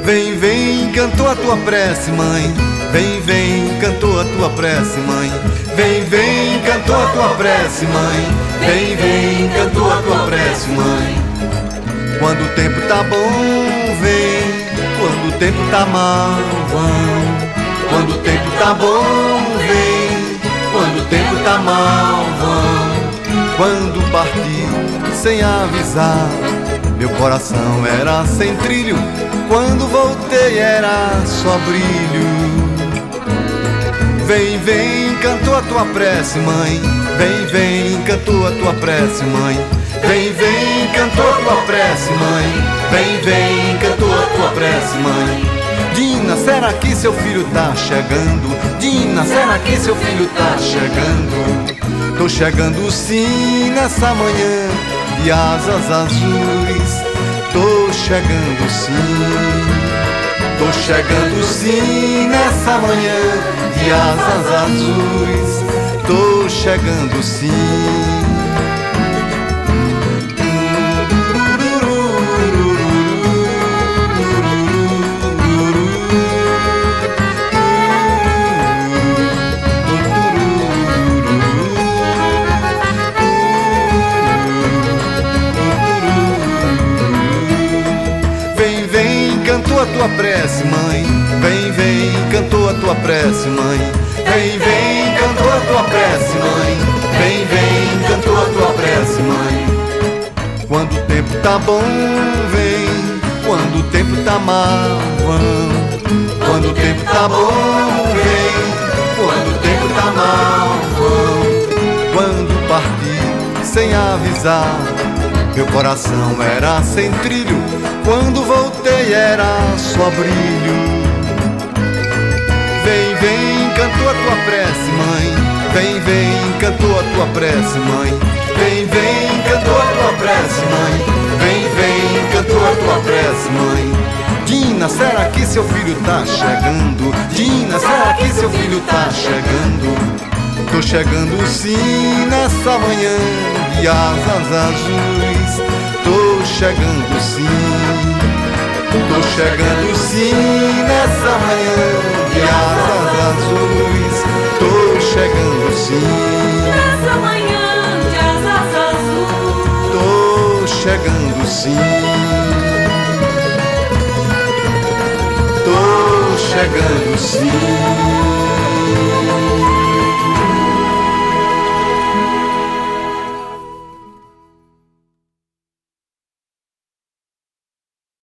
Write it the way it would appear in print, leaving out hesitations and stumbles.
Vem, vem, cantou a tua prece, mãe. Vem, vem, cantou a tua prece, mãe. Vem, vem, cantou a tua prece, mãe. Vem, vem, cantou a tua prece, mãe. Quando o tempo tá bom, vem. Quando o tempo tá mal, vão. Quando o tempo tá bom, vem. Quando o tempo tá mal, vão. Quando parti sem avisar, meu coração era sem trilho. Quando voltei era só brilho. Vem, vem, cantou a tua prece, mãe. Vem, vem, cantou a tua prece, mãe. Vem, vem, cantou a tua prece, mãe. Vem, vem, cantou a tua prece, mãe. Dina, será que seu filho tá chegando? Dina, será que seu filho tá chegando? Tô chegando sim nessa manhã de asas azuis. Tô chegando sim. Tô chegando sim nessa manhã de asas azuis. Tô chegando sim. Cantou a tua prece, mãe. Vem, vem, cantou a tua prece, mãe. Vem, vem, cantou a tua prece, mãe. Vem, vem, cantou a tua prece, mãe. Quando o tempo tá bom, vem. Quando o tempo tá mal, vão. Quando o tempo tá bom, vem. Quando o tempo tá mal, vão. Quando parti sem avisar, meu coração era sem trilho. Quando voltei era só brilho. Vem, vem, cantou a tua prece, mãe. Vem, vem, cantou a tua prece, mãe. Vem, vem, cantou a tua prece, mãe. Vem, vem, cantou a tua prece, mãe. Dina, será que seu filho tá chegando? Dina, será que seu filho tá chegando? Tô chegando sim nessa manhã de asas azuis. Tô chegando sim. Tô chegando sim nessa manhã de asas azuis. Tô chegando sim nessa manhã de asas azuis. Tô chegando sim. Tô chegando sim.